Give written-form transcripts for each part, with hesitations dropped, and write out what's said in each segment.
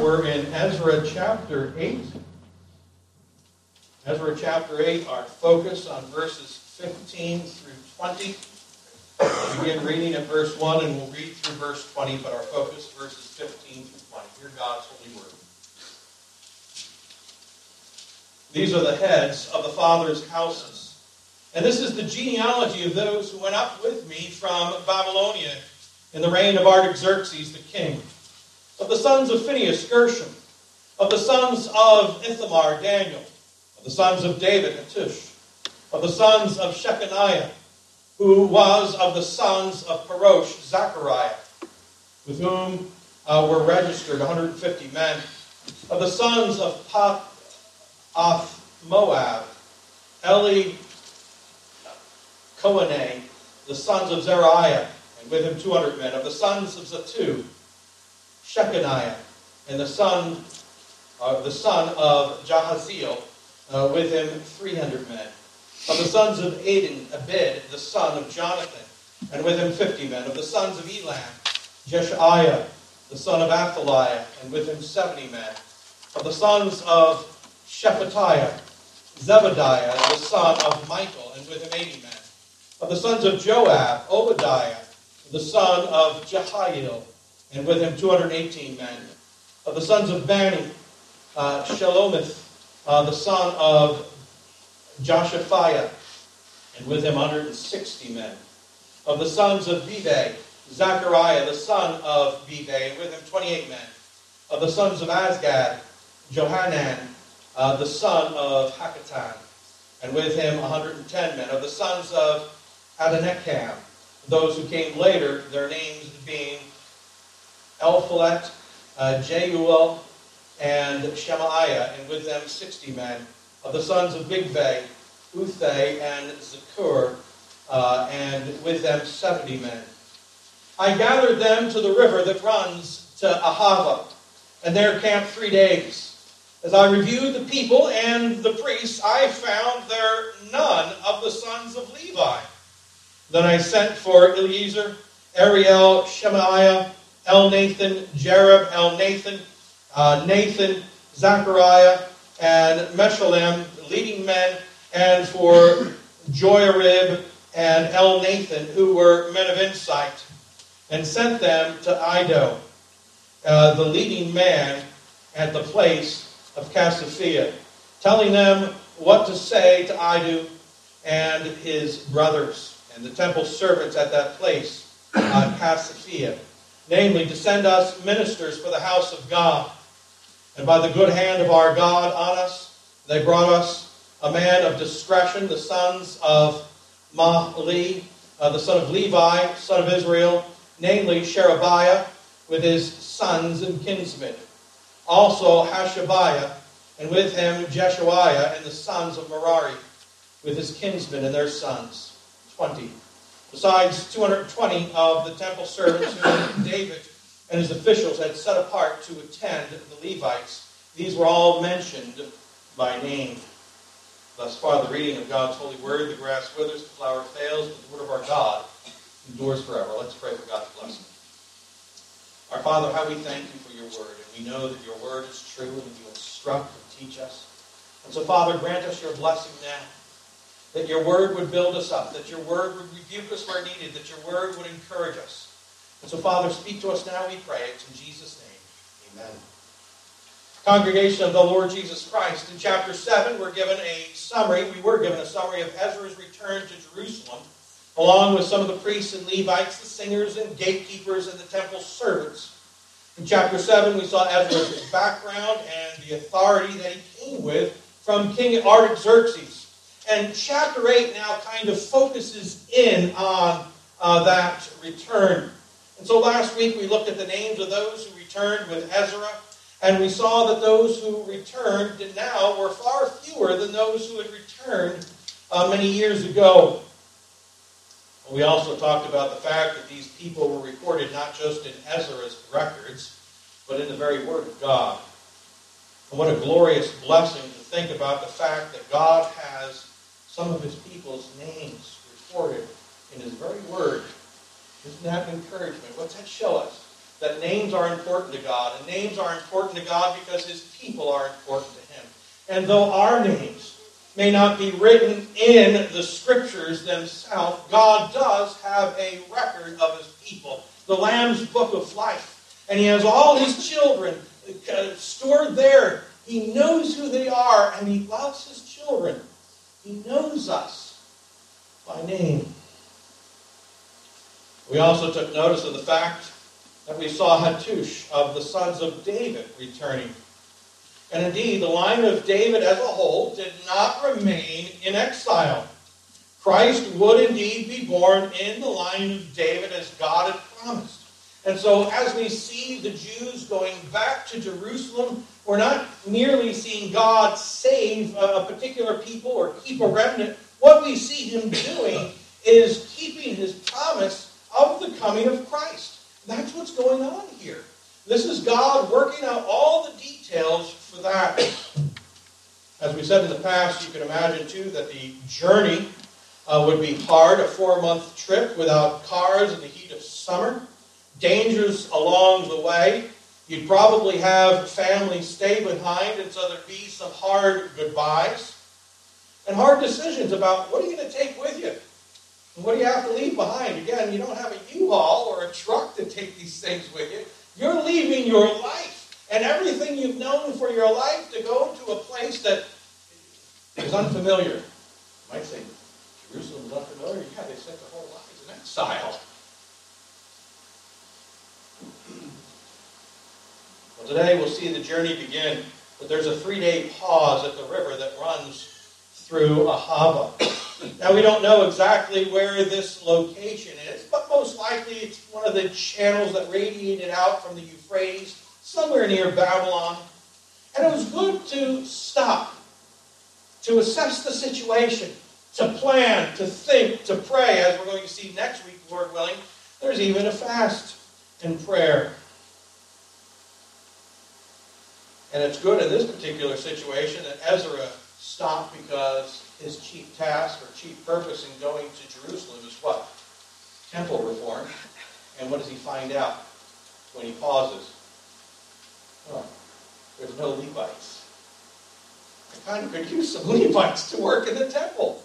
We're in Ezra chapter 8. Ezra chapter 8, our focus on verses 15 through 20. We'll begin reading at verse 1 and we'll read through verse 20, but our focus verses 15 through 20. Hear God's holy word. These are the heads of the fathers' houses. And this is the genealogy of those who went up with me from Babylonia in the reign of Artaxerxes the king. Of the sons of Phinehas, Gershom. Of the sons of Ithamar, Daniel. Of the sons of David, Hattush. Of the sons of Shechaniah, who was of the sons of Parosh, Zechariah, with whom were registered 150 men. Of the sons of Pahath Moab, Eli Kohaneh, the sons of Zeriah, and with him 200 men. Of the sons of Zattu, Shechaniah, and the son of Jahaziel, with him 300 men. Of the sons of Abid, the son of Jonathan, and with him 50 men. Of the sons of Elam, Jeshaiah, the son of Athaliah, and with him 70 men. Of the sons of Shephatiah, Zebadiah, the son of Michael, and with him 80 men. Of the sons of Joab, Obadiah, the son of Jehiel, and with him 218 men. Of the sons of Bani, Shelomith, the son of Joshaphiah, and with him 160 men. Of the sons of Bebe, Zechariah, the son of Bebe, and with him 28 men. Of the sons of Azgad, Johanan, the son of Hakatan, and with him 110 men. Of the sons of Adonekam, those who came later, their names being Elphalet, Jeuel, and Shemaiah, and with them 60 men. Of the sons of Bigvai, Uthai, and Zakur, and with them 70 men. I gathered them to the river that runs to Ahava, and there camped 3 days. As I reviewed the people and the priests, I found there none of the sons of Levi. Then I sent for Eliezer, Ariel, Shemaiah, Elnathan, Jereb, Elnathan, Nathan, Zechariah, and Meshullam, leading men, and for Joiarib and Elnathan, who were men of insight, and sent them to Iddo, the leading man at the place of Casiphia, telling them what to say to Iddo and his brothers and the temple servants at that place, Casiphia, namely, to send us ministers for the house of God. And by the good hand of our God on us, they brought us a man of discretion, the sons of Mahli, the son of Levi, son of Israel, namely Sherebiah, with his sons and kinsmen. Also Hashabiah, and with him Jeshuiah and the sons of Merari, with his kinsmen and their sons, 20. Besides 220 of the temple servants whom David and his officials had set apart to attend the Levites. These were all mentioned by name. Thus far, the reading of God's holy word. The grass withers, the flower fails, but the word of our God endures forever. Let's pray for God's blessing. Our Father, how we thank you for your word. And we know that your word is true and you instruct and teach us. And so, Father, grant us your blessing now. That your word would build us up. That your word would rebuke us where needed. That your word would encourage us. And so, Father, speak to us now, we pray. It's in Jesus' name. Amen. Congregation of the Lord Jesus Christ. In chapter 7, we were given a summary of Ezra's return to Jerusalem, along with some of the priests and Levites, the singers and gatekeepers, and the temple servants. In chapter 7, we saw Ezra's background and the authority that he came with from King Artaxerxes. And chapter 8 now kind of focuses in on that return. And so last week we looked at the names of those who returned with Ezra, and we saw that those who returned now were far fewer than those who had returned many years ago. We also talked about the fact that these people were recorded not just in Ezra's records, but in the very Word of God. And what a glorious blessing to think about the fact that God has some of his people's names recorded in his very Word. Isn't that an encouragement? What's that show us? that names are important to God. And names are important to God because his people are important to him. And though our names may not be written in the scriptures themselves, God does have a record of his people. The Lamb's book of life. And he has all his children stored there. He knows who they are, and he loves his children. He knows us by name. We also took notice of the fact that we saw Hattush of the sons of David returning. And indeed, the line of David as a whole did not remain in exile. Christ would indeed be born in the line of David as God had promised. And so as we see the Jews going back to Jerusalem, we're not merely seeing God save a particular people or keep a remnant. What we see him doing is keeping his promise of the coming of Christ. That's what's going on here. This is God working out all the details for that. As we said in the past, you can imagine too that the journey would be hard, a 4-month trip without cars in the heat of summer. Dangers along the way. You'd probably have family stay behind, and so there'd be some hard goodbyes and hard decisions about what are you going to take with you and what do you have to leave behind. Again, you don't have a U-Haul or a truck to take these things with you. You're leaving your life and everything you've known for your life to go to a place that is unfamiliar. You might say, Jerusalem is unfamiliar. Yeah, they spent their whole lives in exile. Well, today we'll see the journey begin, but there's a 3-day pause at the river that runs through Ahava. Now, we don't know exactly where this location is, but most likely it's one of the channels that radiated out from the Euphrates, somewhere near Babylon. And it was good to stop, to assess the situation, to plan, to think, to pray, as we're going to see next week, Lord willing. There's even a fast and prayer. And it's good in this particular situation that Ezra stopped because his chief task or chief purpose in going to Jerusalem is what? Temple reform. And what does he find out when he pauses? Oh, there's no Levites. I kind of could use some Levites to work in the temple.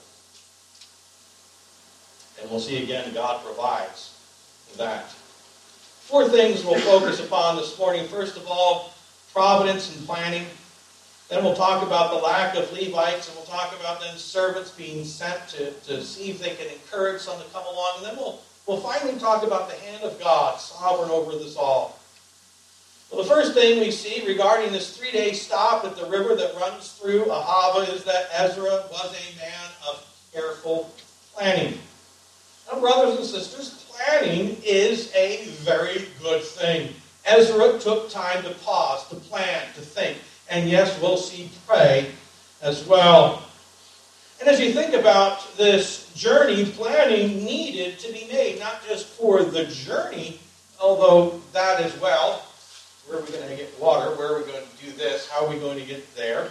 And we'll see again, God provides that. 4 things we'll focus upon this morning. First of all, providence and planning. Then we'll talk about the lack of Levites, and we'll talk about then servants being sent to see if they can encourage some to come along. And then we'll finally talk about the hand of God, sovereign over this all. Well, the first thing we see regarding this 3-day stop at the river that runs through Ahava is that Ezra was a man of careful planning. Now, brothers and sisters, planning is a very good thing. Ezra took time to pause, to plan, to think. And yes, we'll see pray as well. And as you think about this journey, planning needed to be made, not just for the journey, although that as well. Where are we going to get water? Where are we going to do this? How are we going to get there?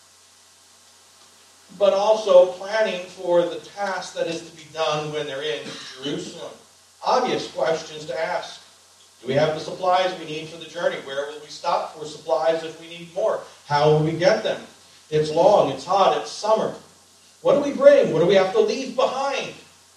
But also planning for the task that is to be done when they're in Jerusalem. Obvious questions to ask. Do we have the supplies we need for the journey? Where will we stop for supplies if we need more? How will we get them? It's long, it's hot, it's summer. What do we bring? What do we have to leave behind?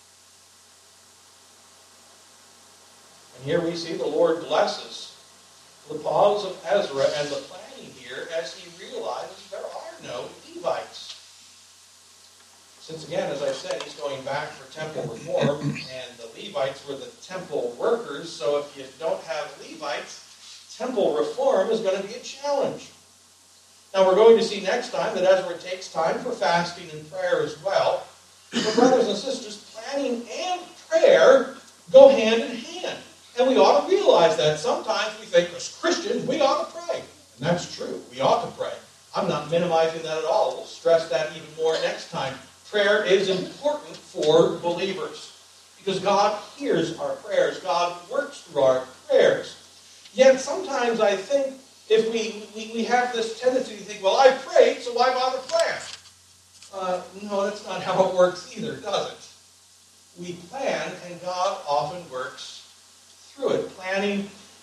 And here we see the Lord blesses the pause of Ezra and the planning here as he realizes there are no Levites. Since again, as I said, he's going back for temple reform, and the Levites were the temple workers, so if you don't have Levites, temple reform is going to be a challenge. Now we're going to see next time that Ezra takes time for fasting and prayer as well. But brothers and sisters, planning and prayer go hand in hand. And we ought to realize that. Sometimes we think, as Christians, we ought to pray. And that's true. We ought to pray. I'm not minimizing that at all. We'll stress that even more next time. Prayer is important for believers because God hears our prayers. God works through our prayers. Yet sometimes I think if we have this tendency to think, well, I prayed, so why bother praying? No, that's not how it works either, does it? We plan, and God often works through it. Planning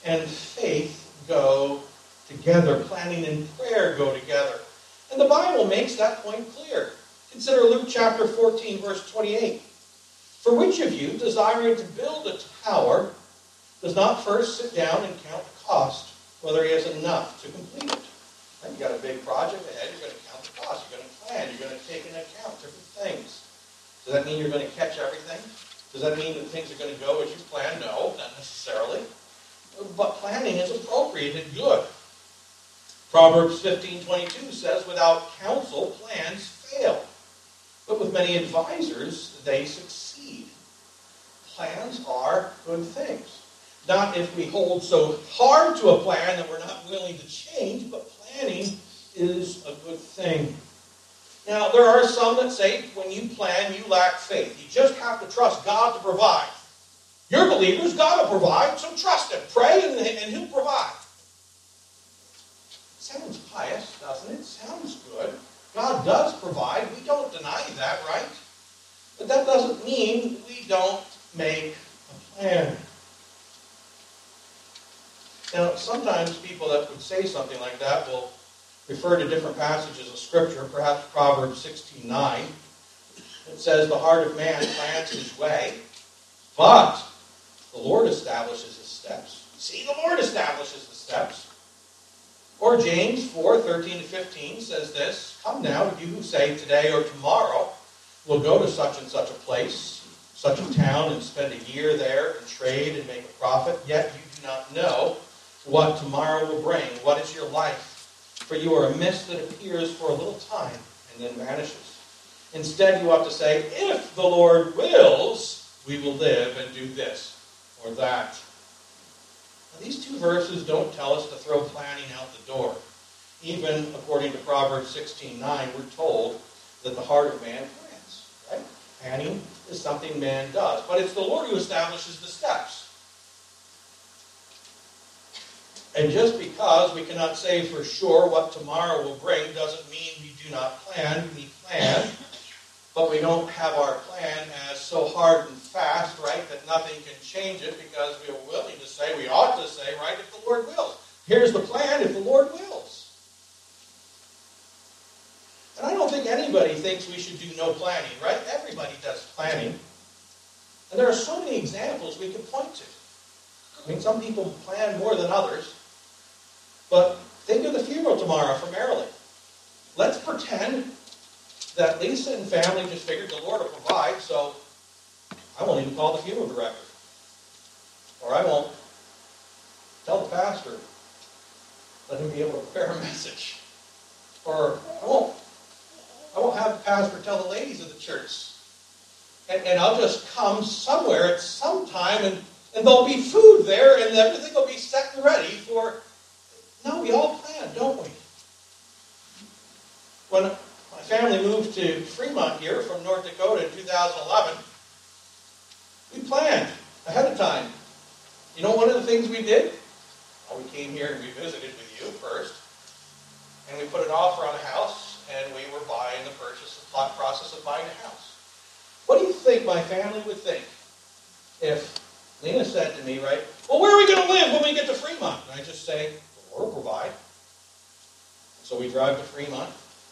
and faith go together. Planning and prayer go together. And the Bible makes that point clear. Consider Luke chapter 14, verse 28. For which of you, desiring to build a tower, does not first sit down and count the cost, whether he has enough to complete it? Right? You got a big project ahead, you're going to count the cost, you're going to plan, you're going to take into account different things. Does that mean you're going to catch everything? Does that mean that things are going to go as you plan? No, not necessarily. But planning is appropriate and good. Proverbs 15:22 says, without counsel, plans fail. But with many advisors, they succeed. Plans are good things. Not if we hold so hard to a plan that we're not willing to change, but planning is a good thing. Now, there are some that say when you plan, you lack faith. You just have to trust God to provide. You're believers, God will provide, so trust Him. Pray and He'll provide. Sounds pious, doesn't it? Sounds good. God does provide. We don't deny that, right? But that doesn't mean we don't make a plan. Now, sometimes people that would say something like that will refer to different passages of Scripture, perhaps Proverbs 16:9. It says, the heart of man plans his way, but the Lord establishes his steps. See, the Lord establishes the steps. Or James 4:13-15 says this, come now, you who say today or tomorrow we'll go to such and such a place, such a town, and spend a year there and trade and make a profit, yet you do not know what tomorrow will bring. What is your life? For you are a mist that appears for a little time and then vanishes. Instead, you ought to say, if the Lord wills, we will live and do this or that. Now, these two verses don't tell us to throw planning out the door. Even according to Proverbs 16:9, we're told that the heart of man plans. Right? Planning is something man does. But it's the Lord who establishes the steps. And just because we cannot say for sure what tomorrow will bring doesn't mean we do not plan. We plan, but we don't have our plan as so hard and fast, right, that nothing can change it because we are willing to say, we ought to say, right, if the Lord wills. Here's the plan if the Lord wills. And I don't think anybody thinks we should do no planning, right? Everybody does planning. And there are so many examples we could point to. I mean, some people plan more than others. But think of the funeral tomorrow for Marilyn. Let's pretend that Lisa and family just figured the Lord will provide, so I won't even call the funeral director. Or I won't tell the pastor. Let him be able to prepare a message. Or I won't have the pastor tell the ladies of the church. And I'll just come somewhere at some time and there'll be food there and everything will be set and ready for... No, we all plan, don't we? When my family moved to Fremont here from North Dakota in 2011, we planned ahead of time. You know one of the things we did? Well, we came here and we visited with you first, and we put an offer on a house, and we were buying the process of buying a house. What do you think my family would think if Lena said to me, right, well, where are we going to live when we get to Fremont? And I just say, the Lord will provide. So we drive to Fremont,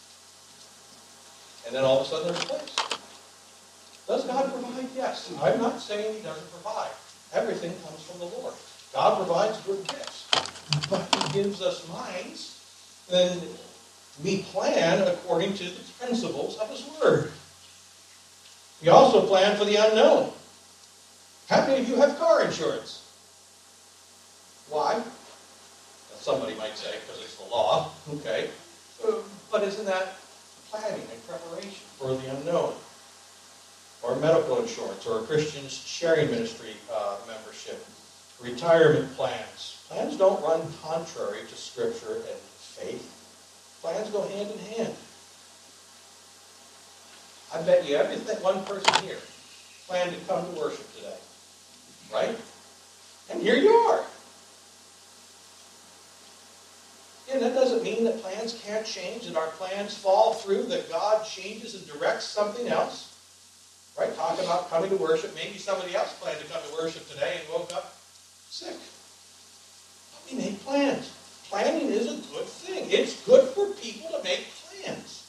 and then all of a sudden there's a place. Does God provide? Yes. I'm not saying He doesn't provide. Everything comes from the Lord. God provides good gifts. But He gives us minds, then we plan according to the principles of His Word. We also plan for the unknown. How many of you have car insurance? Why? Somebody might say, because it's the law. Okay. But isn't that planning and preparation for the unknown? Or medical insurance, or a Christian sharing ministry membership, retirement plans. Plans don't run contrary to Scripture and faith. Plans go hand in hand. I bet you one person here planned to come to worship today. Right? And here you are. And that doesn't mean that plans can't change, that our plans fall through, that God changes and directs something else. Right? Talk about coming to worship. Maybe somebody else planned to come to worship today and woke up sick. make plans. Planning is a good thing. It's good for people to make plans.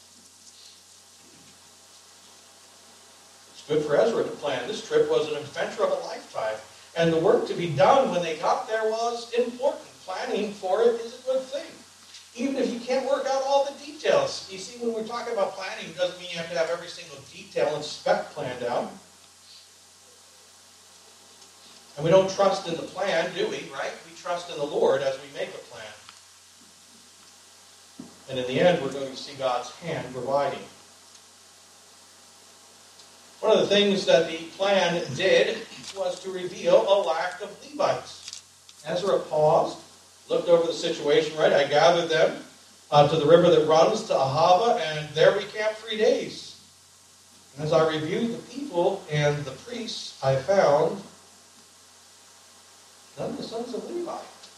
It's good for Ezra to plan. This trip was an adventure of a lifetime. And the work to be done when they got there was important. Planning for it is a good thing. Even if you can't work out all the details. You see, when we're talking about planning, it doesn't mean you have to have every single detail and spec planned out. And we don't trust in the plan, do we? Right? We trust in the Lord as we make a plan. And in the end, we're going to see God's hand providing. One of the things that the plan did was to reveal a lack of Levites. Ezra paused, looked over the situation, right? I gathered them to the river that runs to Ahava, and there we camped 3 days. And as I reviewed the people and the priests, I found none of the sons of Levi.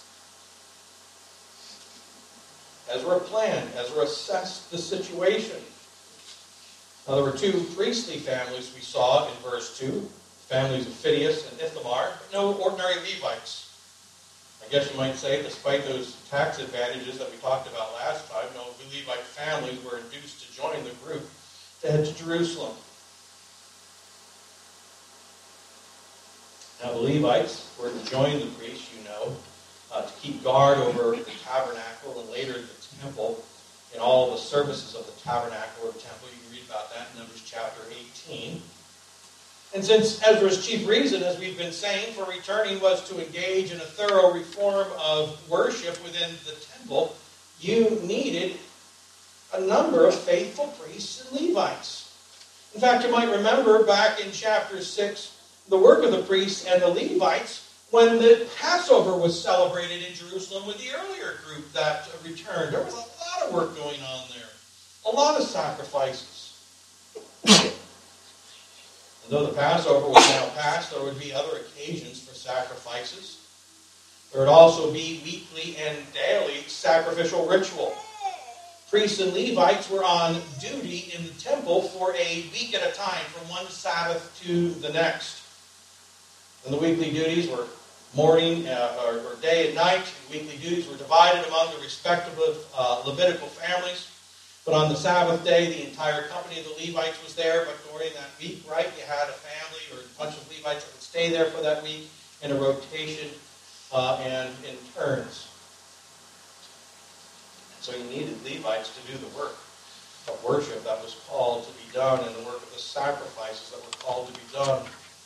Ezra planned. Ezra assessed the situation. Now, there were 2 priestly families we saw in verse 2, families of Phinehas and Ithamar, but no ordinary Levites. I guess you might say, despite those tax advantages that we talked about last time, no Levite families were induced to join the group to head to Jerusalem. Now, the Levites were to join the priests, to keep guard over the tabernacle and later the temple in all the services of the tabernacle or temple. You can read about that in Numbers chapter 18. And since Ezra's chief reason, as we've been saying, for returning was to engage in a thorough reform of worship within the temple, you needed a number of faithful priests and Levites. In fact, you might remember back in chapter 6, the work of the priests and the Levites when the Passover was celebrated in Jerusalem with the earlier group that returned. There was a lot of work going on there. A lot of sacrifices. Though the Passover was now past, there would be other occasions for sacrifices. There would also be weekly and daily sacrificial ritual. Priests and Levites were on duty in the temple for a week at a time, from one Sabbath to the next. And the weekly duties were morning or day and night. The weekly duties were divided among the respective Levitical families. But on the Sabbath day, the entire company of the Levites was there. But during that week, right, you had a family or a bunch of Levites that would stay there for that week in a rotation and in turns. So you needed Levites to do the work of worship that was called to be done and the work of the sacrifices that were called to be done.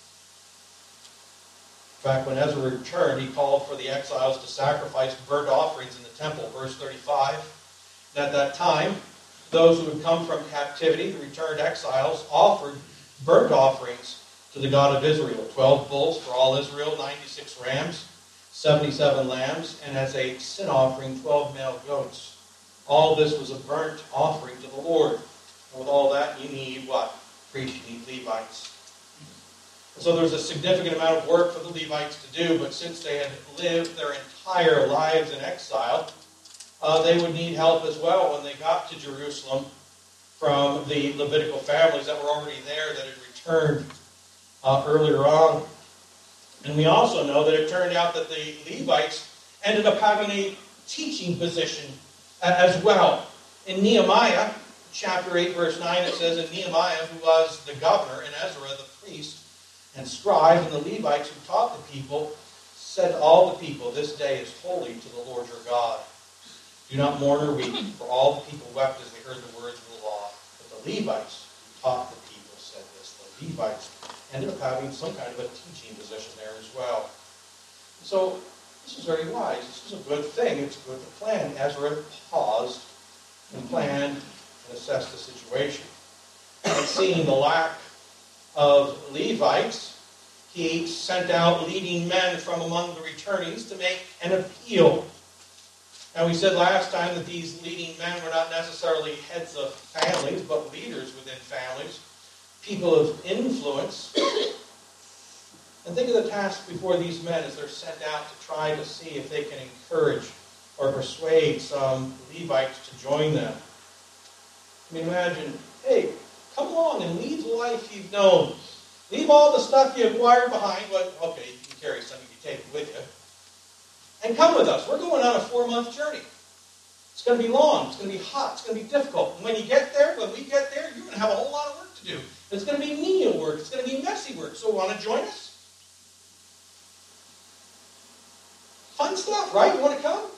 In fact, when Ezra returned, he called for the exiles to sacrifice burnt offerings in the temple, verse 35. And at that time, those who had come from captivity, the returned exiles, offered burnt offerings to the God of Israel. 12 bulls for all Israel, 96 rams, 77 lambs, and as a sin offering, 12 male goats. All this was a burnt offering to the Lord. And with all that, you need what? Priests, you need Levites. And so there's a significant amount of work for the Levites to do, but since they had lived their entire lives in exile, they would need help as well when they got to Jerusalem from the Levitical families that were already there that had returned earlier on. And we also know that it turned out that the Levites ended up having a teaching position as well. In Nehemiah, chapter 8, verse 9, it says, "And Nehemiah, who was the governor, and Ezra, the priest, and scribe, and the Levites who taught the people, said to all the people, 'This day is holy to the Lord your God. Do not mourn or weep,' for all the people wept as they heard the words of the law. But the Levites who taught the people said this." The Levites ended up having some kind of a teaching position there as well. So this is very wise. This is a good thing. It's good to plan. Ezra paused and planned and assessed the situation. And seeing the lack of Levites, he sent out leading men from among the returnees to make an appeal. Now, we said last time that these leading men were not necessarily heads of families, but leaders within families, people of influence. And think of the task before these men as they're sent out to try to see if they can encourage or persuade some Levites to join them. I mean, imagine, hey, come along and leave the life you've known. Leave all the stuff you acquired behind. Well, okay, you can carry some, you can take it with you. And come with us. We're going on a 4-month journey. It's going to be long. It's going to be hot. It's going to be difficult. And when we get there, you're going to have a whole lot of work to do. It's going to be menial work. It's going to be messy work. So want to join us? Fun stuff, right? You want to come?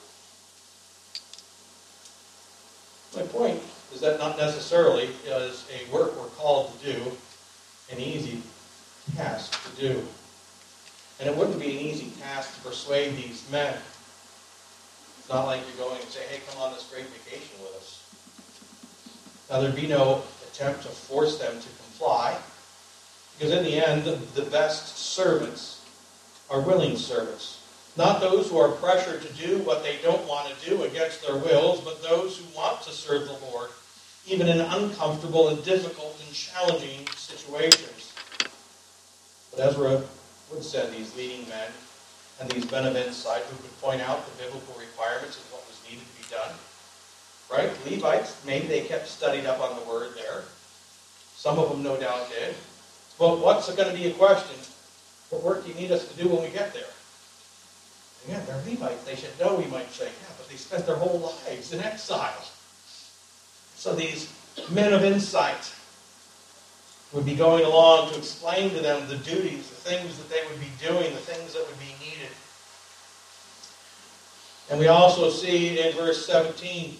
My point is that not necessarily is a work we're called to do an easy task to do. And it wouldn't be an easy task to persuade these men. It's not like you're going and say, hey, come on this great vacation with us. Now, there'd be no attempt to force them to comply, because in the end, the best servants are willing servants. Not those who are pressured to do what they don't want to do against their wills, but those who want to serve the Lord, even in uncomfortable and difficult and challenging situations. But Ezra would send these leading men and these men of insight who could point out the biblical requirements of what was needed to be done. Right? Levites, maybe they kept studied up on the word there. Some of them no doubt did. But what's going to be a question? What work do you need us to do when we get there? Again, they're Levites. They should know, we might say, yeah, but they spent their whole lives in exile. So these men of insight would be going along to explain to them the duties, the things that they would be doing, the things that would be needed. And we also see in verse 17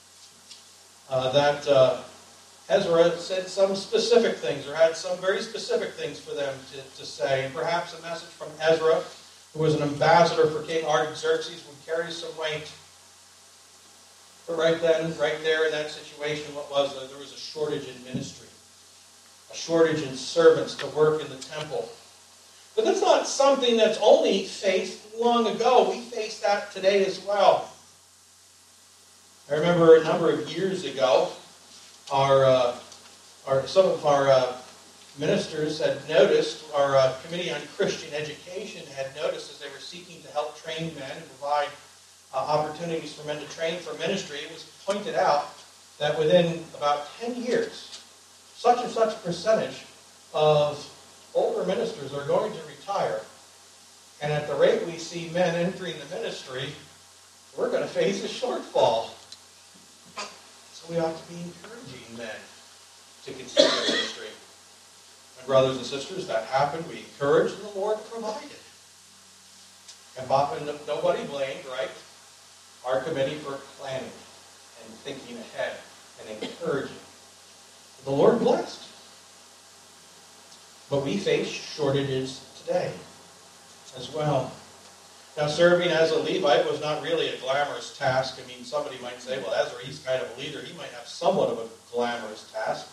that Ezra said some specific things, or had some very specific things for them to say. And perhaps a message from Ezra, who was an ambassador for King Artaxerxes, would carry some weight. But right then, right there in that situation, what was there? There was a shortage in ministry. A shortage in servants to work in the temple. But that's not something that's only faced long ago. We face that today as well. I remember a number of years ago, some of our ministers had noticed, our Committee on Christian Education had noticed, as they were seeking to help train men and provide opportunities for men to train for ministry, it was pointed out that within about 10 years, such and such percentage of older ministers are going to retire. And at the rate we see men entering the ministry, we're going to face a shortfall. So we ought to be encouraging men to consider ministry. And brothers and sisters, that happened. We encouraged, and the Lord provided. And nobody blamed, right, our committee for planning and thinking ahead and encouraging. The Lord blessed. But we face shortages today as well. Now, serving as a Levite was not really a glamorous task. I mean, somebody might say, well, Ezra, he's kind of a leader. He might have somewhat of a glamorous task.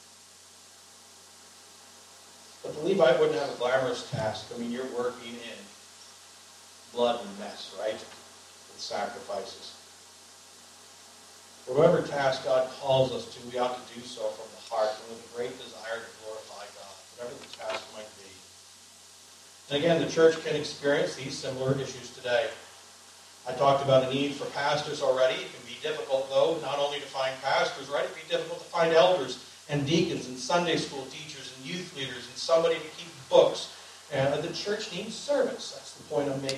But the Levite wouldn't have a glamorous task. I mean, you're working in blood and mess, right? With sacrifices. Whatever task God calls us to, we ought to do so from the heart and with a great desire to glorify God, whatever the task might be. And again, the church can experience these similar issues today. I talked about a need for pastors already. It can be difficult, though, not only to find pastors, right? It can be difficult to find elders and deacons and Sunday school teachers and youth leaders and somebody to keep books. And the church needs servants. That's the point I'm making.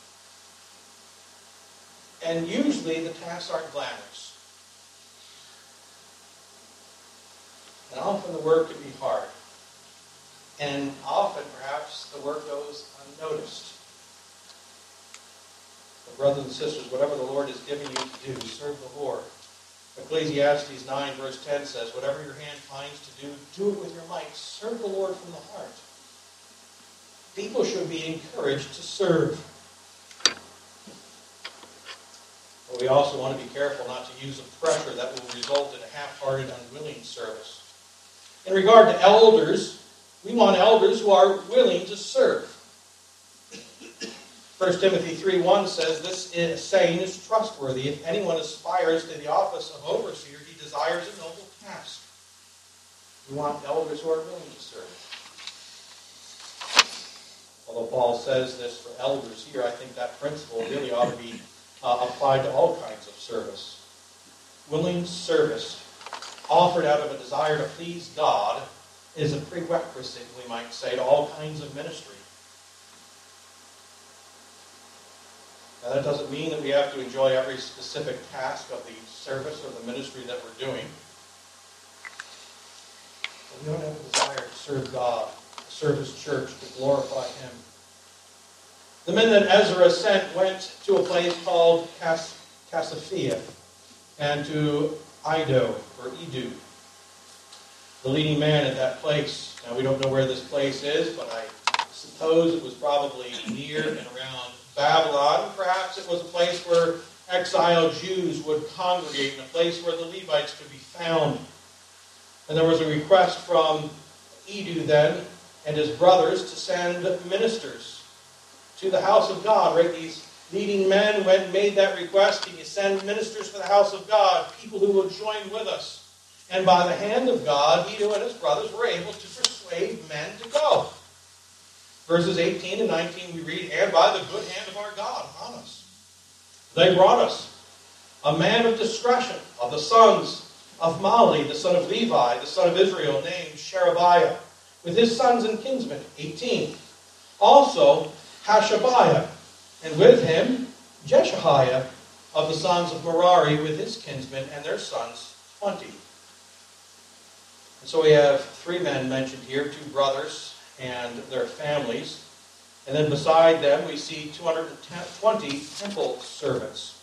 And usually the tasks aren't glamorous. And often the work can be hard. And often, perhaps, the work goes unnoticed. But brothers and sisters, whatever the Lord has given you to do, serve the Lord. Ecclesiastes 9, verse 10 says, whatever your hand finds to do, do it with your might. Serve the Lord from the heart. People should be encouraged to serve. But we also want to be careful not to use a pressure that will result in a half-hearted, unwilling service. In regard to elders, we want elders who are willing to serve. 1 Timothy 3:1 says, this saying is trustworthy. If anyone aspires to the office of overseer, he desires a noble task. We want elders who are willing to serve. Although Paul says this for elders here, I think that principle really ought to be applied to all kinds of service. Willing service offered out of a desire to please God is a prerequisite, we might say, to all kinds of ministry. Now, that doesn't mean that we have to enjoy every specific task of the service or the ministry that we're doing. But we don't have a desire to serve God, to serve His church, to glorify Him. The men that Ezra sent went to a place called Cassiopeia and to Iddo, or Edu, the leading man at that place. Now, we don't know where this place is, but I suppose it was probably near and around Babylon. Perhaps it was a place where exiled Jews would congregate, and a place where the Levites could be found. And there was a request from Edu then and his brothers to send ministers to the house of God. Right? These leading men went and made that request. Can you send ministers for the house of God? People who will join with us. And by the hand of God, Edu and his brothers were able to persuade men to go. Verses 18 and 19 we read, and by the good hand of our God on us, they brought us a man of discretion of the sons of Mali, the son of Levi, the son of Israel, named Sherebiah, with his sons and kinsmen, 18. Also Hashabiah, and with him Jeshahiah of the sons of Merari, with his kinsmen and their sons, 20. And so we have 3 men mentioned here, 2 brothers and their families. And then beside them we see 220 temple servants,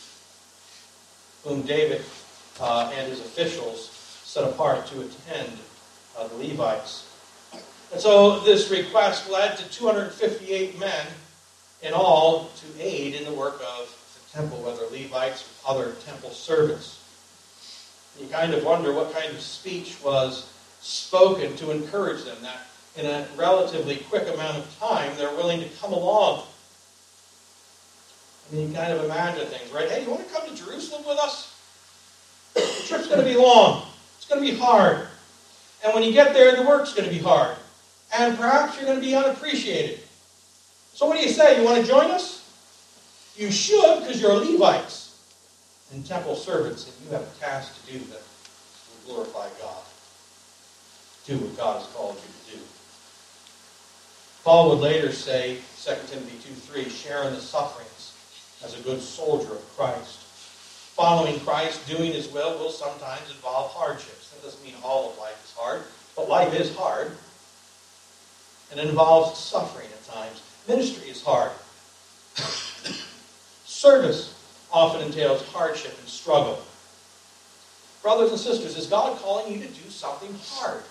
whom David and his officials set apart to attend the Levites. And so this request led to 258 men in all to aid in the work of the temple, whether Levites or other temple servants. You kind of wonder what kind of speech was spoken to encourage them, that in a relatively quick amount of time they're willing to come along. I mean, you kind of imagine things, right? Hey, you want to come to Jerusalem with us? The trip's going to be long. It's going to be hard. And when you get there, the work's going to be hard. And perhaps you're going to be unappreciated. So what do you say? You want to join us? You should, because you're Levites and temple servants, and you have a task to do that will glorify God. Do what God has called you to do. Paul would later say, 2 Timothy 2:3, share in the sufferings as a good soldier of Christ. Following Christ, doing His will sometimes involve hardships. That doesn't mean all of life is hard, but life is hard. And it involves suffering at times. Ministry is hard. Service often entails hardship and struggle. Brothers and sisters, is God calling you to do something hard?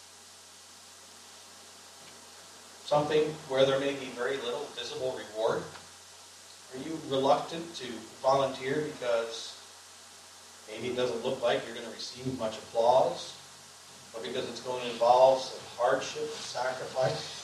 Something where there may be very little visible reward? Are you reluctant to volunteer because maybe it doesn't look like you're going to receive much applause? Or because it's going to involve some hardship and sacrifice?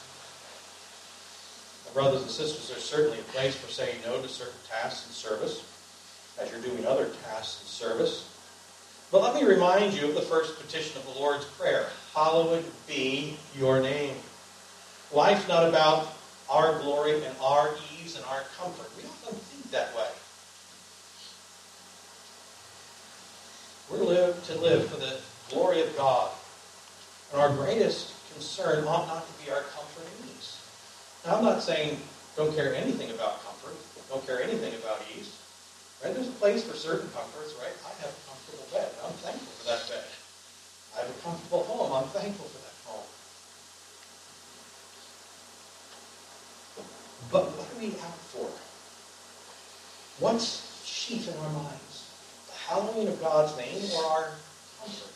Now, brothers and sisters, there's certainly a place for saying no to certain tasks and service, as you're doing other tasks and service. But let me remind you of the first petition of the Lord's Prayer. Hallowed be your name. Life's not about our glory and our ease and our comfort. We often think that way. We're to live for the glory of God. And our greatest concern ought not to be our comfort and ease. Now, I'm not saying don't care anything about comfort, don't care anything about ease. Right? There's a place for certain comforts, right? I have a comfortable bed. I'm thankful for that bed. I have a comfortable home. I'm thankful for that home. But what are we out for? What's chief in our minds? The hallowing of God's name or our comfort?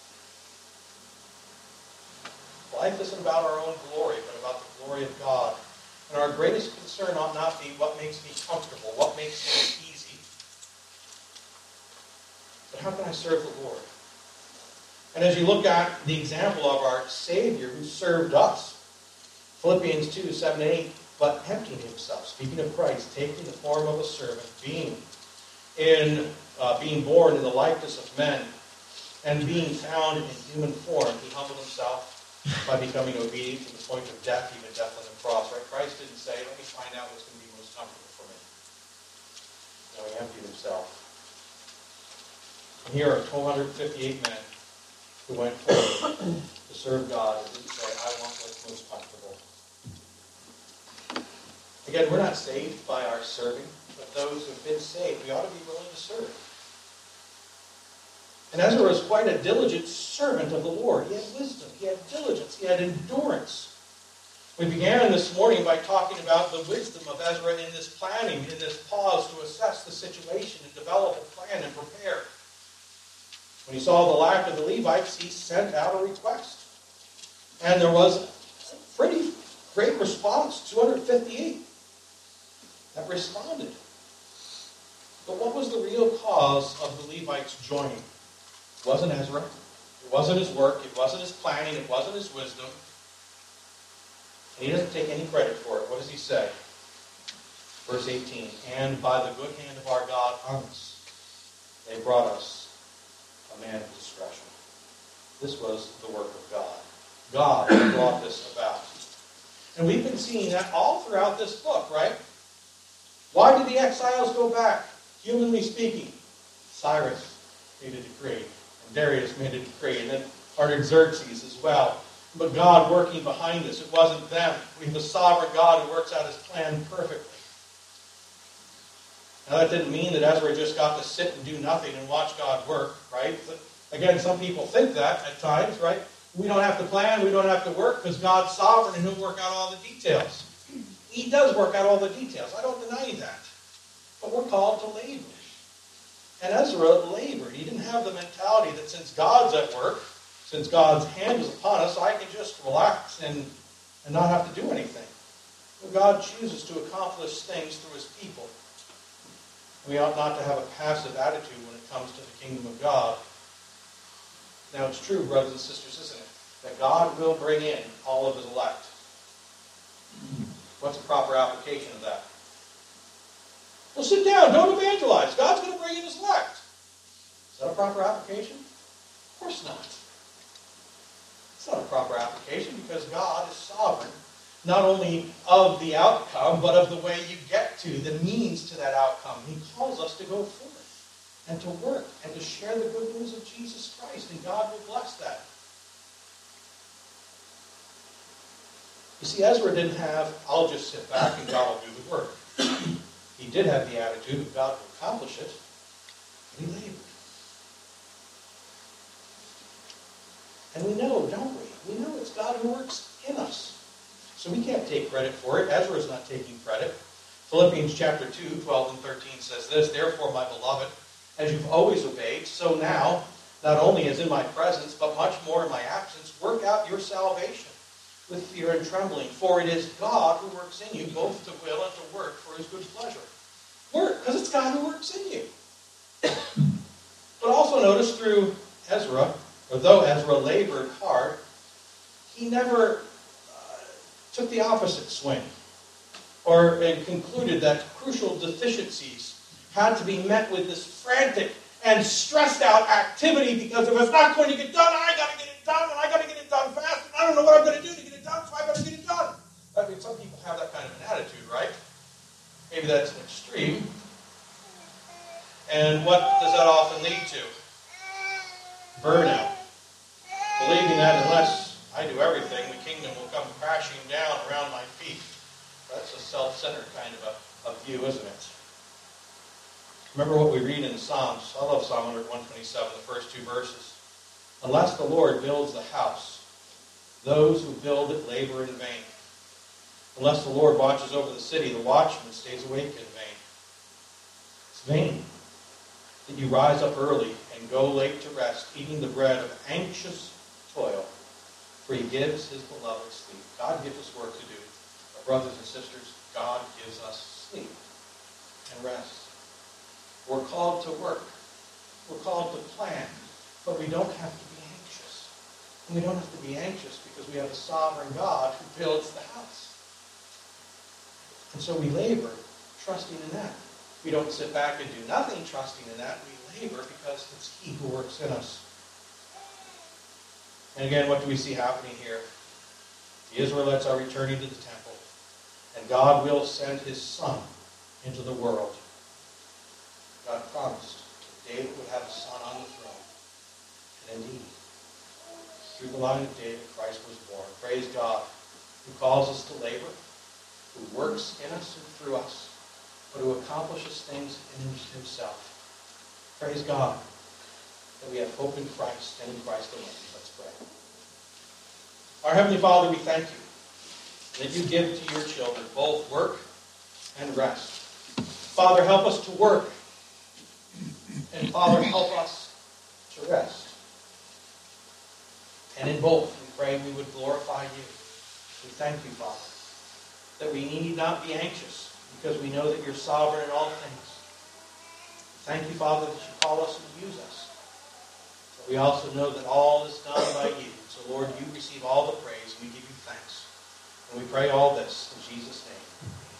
Life isn't about our own glory, but about the glory of God. And our greatest concern ought not be what makes me comfortable, what makes me easy. But how can I serve the Lord? And as you look at the example of our Savior who served us, Philippians 2:7-8, but emptying himself, speaking of Christ, taking the form of a servant, being born in the likeness of men, and being found in human form, he humbled himself by becoming obedient to the point of death, even death on the cross. Right? Christ didn't say, let me find out what's going to be most comfortable for me. No, he emptied himself. And here are 258 men who went forward to serve God and didn't say, I want what's most comfortable. Again, we're not saved by our serving, but of those who have been saved. We ought to be willing to serve. And Ezra was quite a diligent servant of the Lord. He had wisdom, he had diligence, he had endurance. We began this morning by talking about the wisdom of Ezra in this planning, in this pause to assess the situation and develop a plan and prepare. When he saw the lack of the Levites, he sent out a request. And there was a pretty great response, 258 that responded. But what was the real cause of the Levites joining? It wasn't Ezra. It wasn't his work. It wasn't his planning. It wasn't his wisdom. And he doesn't take any credit for it. What does he say? Verse 18, and by the good hand of our God on us, they brought us a man of discretion. This was the work of God. God brought this about. And we've been seeing that all throughout this book, right? Why did the exiles go back? Humanly speaking, Cyrus made a decree, and Darius made a decree, and then Artaxerxes as well. But God working behind this. It wasn't them. We have a sovereign God who works out his plan perfectly. Now that didn't mean that Ezra just got to sit and do nothing and watch God work, right? But again, some people think that at times, right? We don't have to plan, we don't have to work because God's sovereign and he'll work out all the details. He does work out all the details. I don't deny that. But we're called to labor. And Ezra labored. He didn't have the mentality that since God's at work, since God's hand is upon us, I can just relax and not have to do anything. Well, God chooses to accomplish things through his people. We ought not to have a passive attitude when it comes to the kingdom of God. Now, it's true, brothers and sisters, isn't it, that God will bring in all of his elect. What's a proper application of that? Well, sit down. Don't evangelize. God's going to bring in his elect. Is that a proper application? Of course not. It's not a proper application because God is sovereign, not only of the outcome, but of the way you get to, the means to that outcome. He calls us to go forth and to work and to share the good news of Jesus Christ, and God will bless that. You see, Ezra didn't have, I'll just sit back and God will do the work. He did have the attitude that God will accomplish it, but he labored. And we know, don't we? We know it's God who works in us. So we can't take credit for it. Ezra is not taking credit. Philippians chapter 2, 12 and 13 says this, therefore, my beloved, as you've always obeyed, so now, not only as in my presence, but much more in my absence, work out your salvation with fear and trembling. For it is God who works in you, both to will and to work for his good pleasure. Work, because it's God who works in you. But also notice through Ezra, or though Ezra labored hard, he never took the opposite swing, or concluded that crucial deficiencies had to be met with this frantic and stressed out activity because if it's not going to get done, I got to get it done, and I got to get it done fast, and I don't know what I'm going to do to get it done, so I better get it done. I mean, some people have that kind of an attitude, right? Maybe that's an extreme. And what does that often lead to? Burnout. Believing that unless I do everything, the kingdom will come crashing down around my feet. That's a self-centered kind of a view, isn't it? Remember what we read in the Psalms. I love Psalm 127, the first two verses. Unless the Lord builds the house, those who build it labor in vain. Unless the Lord watches over the city, the watchman stays awake in vain. It's vain that you rise up early and go late to rest, eating the bread of anxious toil, for he gives his beloved sleep. God gives us work to do. Our brothers and sisters, God gives us sleep and rest. We're called to work. We're called to plan. But we don't have to be anxious. And we don't have to be anxious because we have a sovereign God who builds the house. And so we labor, trusting in that. We don't sit back and do nothing trusting in that. We labor because it's he who works in us. And again, what do we see happening here? The Israelites are returning to the temple. And God will send his Son into the world. God promised that David would have a son on the throne. And indeed, through the line of David, Christ was born. Praise God, who calls us to labor, who works in us and through us, but who accomplishes things in himself. Praise God that we have hope in Christ and in Christ alone. Let's pray. Our Heavenly Father, we thank you that you give to your children both work and rest. Father, help us to work. And Father, help us to rest. And in both, we pray we would glorify you. We thank you, Father, that we need not be anxious because we know that you're sovereign in all things. Thank you, Father, that you call us and use us. But we also know that all is done by you. So, Lord, you receive all the praise, and we give you thanks. And we pray all this in Jesus' name.